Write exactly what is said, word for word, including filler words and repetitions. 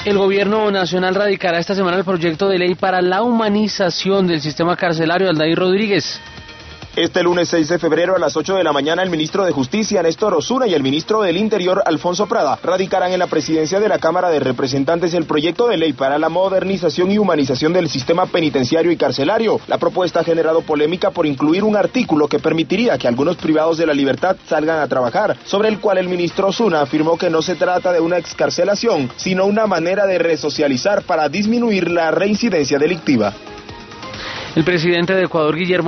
El gobierno nacional radicará esta semana el proyecto de ley para la humanización del sistema carcelario. Aldair Rodríguez. Este lunes seis de febrero a las ocho de la mañana el ministro de Justicia, Néstor Osuna, y el ministro del Interior, Alfonso Prada, radicarán en la presidencia de la Cámara de Representantes el proyecto de ley para la modernización y humanización del sistema penitenciario y carcelario. La propuesta ha generado polémica por incluir un artículo que permitiría que algunos privados de la libertad salgan a trabajar, sobre el cual el ministro Osuna afirmó que no se trata de una excarcelación, sino una manera de resocializar para disminuir la reincidencia delictiva. El presidente de Ecuador, Guillermo